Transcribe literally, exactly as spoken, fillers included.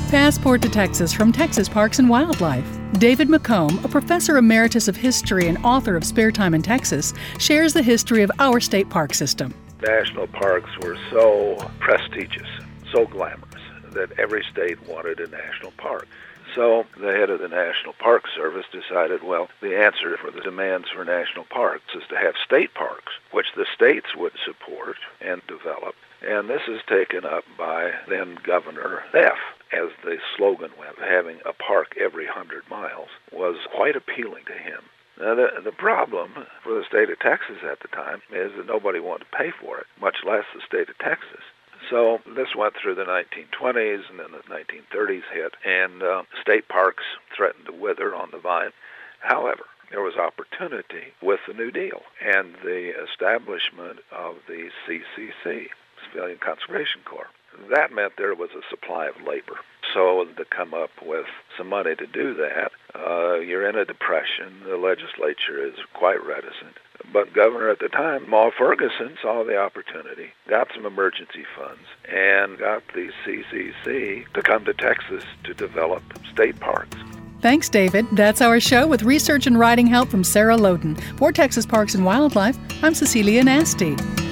Passport to Texas from Texas Parks and Wildlife. David McComb, a professor emeritus of history and author of Spare Time in Texas, shares the history of our state park system. National parks were so prestigious, so glamorous, that every state wanted a national park. So the head of the National Park Service decided, well, the answer for the demands for national parks is to have state parks, which the states would support and develop. And this is taken up by then Governor Neff. As the slogan went, having a park every hundred miles was quite appealing to him. Now, the, the problem for the state of Texas at the time is that nobody wanted to pay for it, much less the state of Texas. So this went through the nineteen twenties, and then the nineteen thirties hit, and uh, state parks threatened to wither on the vine. However, there was opportunity with the New Deal and the establishment of the C C C, Civilian Conservation Corps. That meant there was a supply of labor. So to come up with some money to do that, uh, you're in a depression. The legislature is quite reticent. But governor at the time, Maul Ferguson, saw the opportunity, got some emergency funds, and got the C C C to come to Texas to develop state parks. Thanks, David. That's our show with research and writing help from Sarah Loden. For Texas Parks and Wildlife, I'm Cecilia Nasty.